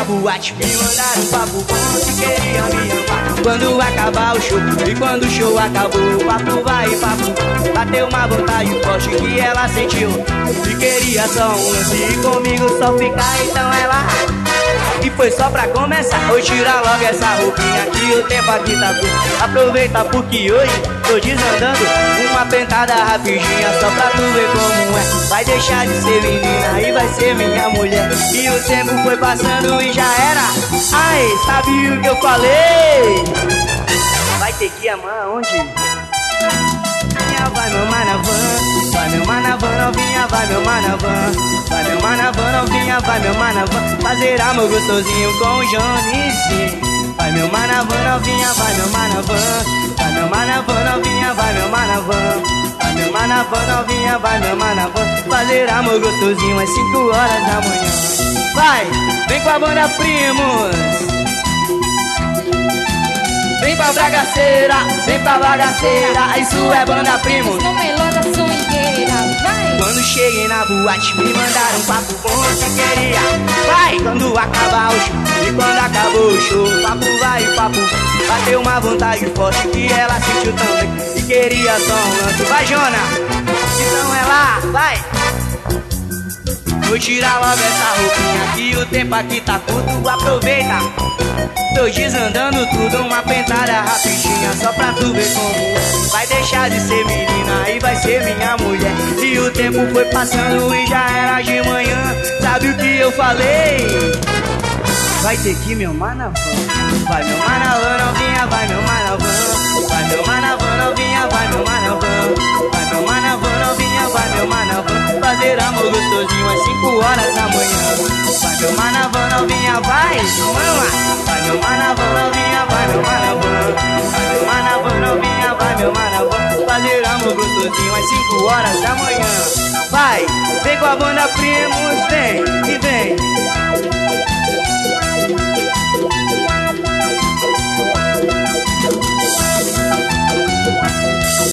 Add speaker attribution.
Speaker 1: boate, me mandaram um papo bom que queria me amar. Quando acabar o show, e quando o show acabou, o papo vai e papo. Bateu uma vontade forte que ela sentiu e queria só um lance e comigo só ficar, então ela... E foi só pra começar, vou tirar logo essa roupinha que o tempo aqui tá curto. Aproveita porque hoje tô desandando uma pentada rapidinha só pra tu ver como é. Vai deixar de ser menina e vai ser minha mulher. E o tempo foi passando e já era. Ai, sabe o que eu falei? Vai ter que amar onde? Vai meu mana van, vai meu mana van, novinha, vai meu mana van. Vai meu mana van, novinha, vai meu mana van. Fazer amor gostosinho com o Johnny. Vai meu mana van, novinha, vai meu mana van. Vai meu mana van, novinha, vai meu mana van. Vai meu mana van, novinha, vai meu mana van. Fazer amor gostosinho às 5 horas da manhã. Vai, vem com a banda Primos. Vem pra bagaceira, vem pra bagaceira. Isso é banda Primos.
Speaker 2: No melhor da swingueira, vai.
Speaker 1: Quando cheguei na boate, me mandaram um papo bom que queria. Vai! Quando acabar o show, e quando acabou o show, papo vai e papo. Bateu uma vontade forte que ela sentiu também e queria só um lance. Vai, Jona! Então é lá, vai! Vou tirar logo essa roupinha que o tempo aqui tá curto, aproveita. Tô desandando tudo, uma pentada rapidinha só pra tu ver como vai deixar de ser menina e vai ser minha mulher. E o tempo foi passando e já era de manhã. Sabe o que eu falei? Vai ter que meu mana van. Vai meu mana van, novinha, vai meu mana van. Vai meu mana van, novinha, vai meu mana van. Vai meu mana van, novinha, vai meu mana van. Fazer amor gostosinho às 5 horas da manhã. Vai meu mana van, novinha, vai, mama. Vai meu mana van, novinha, vai meu mana van. Vai meu mana van, novinha, vai meu mana van. Fazer amor gostosinho às 5 horas da manhã. Vai, vem com a banda Primos.